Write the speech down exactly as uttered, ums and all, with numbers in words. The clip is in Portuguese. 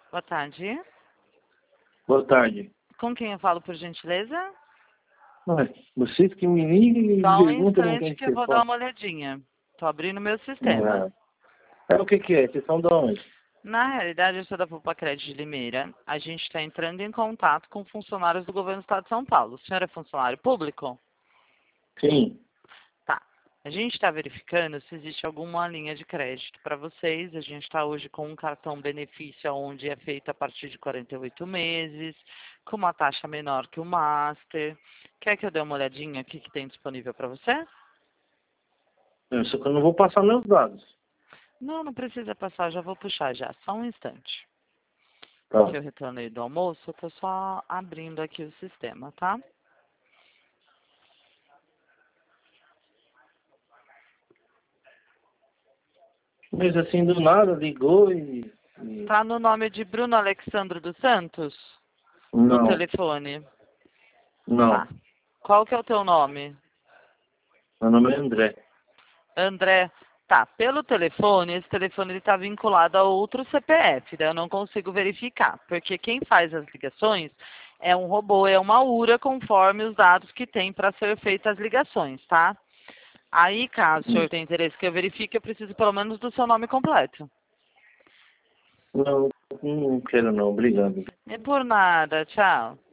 Boa tarde. Boa tarde. Com quem eu falo, por gentileza? Ué, vocês que me ligam e Só um perguntam com instante quem que eu você vou dar fala. uma olhadinha. Tô abrindo meu sistema. Ah, é o que que é? Vocês são de onde? Na realidade, eu sou da Poupa Crédito de Limeira. A gente está entrando em contato com funcionários do governo do estado de São Paulo. O senhor é funcionário público? Sim. Tá. A gente está verificando se existe alguma linha de crédito para vocês. A gente está hoje com um cartão benefício onde é feito a partir de quarenta e oito meses, com uma taxa menor que o Master. Quer que eu dê uma olhadinha aqui que tem disponível para você? Eu só que eu não vou passar meus dados. Não, não precisa passar, já vou puxar já. Só um instante. Tá. Que eu retornei do almoço, eu tô só abrindo aqui o sistema, tá? Mas assim, do nada, ligou e... e... Tá no nome de Bruno Alexandre dos Santos? O Não, telefone. não. Tá. Qual que é o teu nome? Meu nome é André. André. Tá, pelo telefone, esse telefone está vinculado a outro C P F, daí eu não consigo verificar, porque quem faz as ligações é um robô, é uma U R A, conforme os dados que tem para ser feitas as ligações, tá? Aí, caso o senhor Hum. tenha interesse que eu verifique, eu preciso pelo menos do seu nome completo. Não, não quero não, obrigado. É por nada, tchau.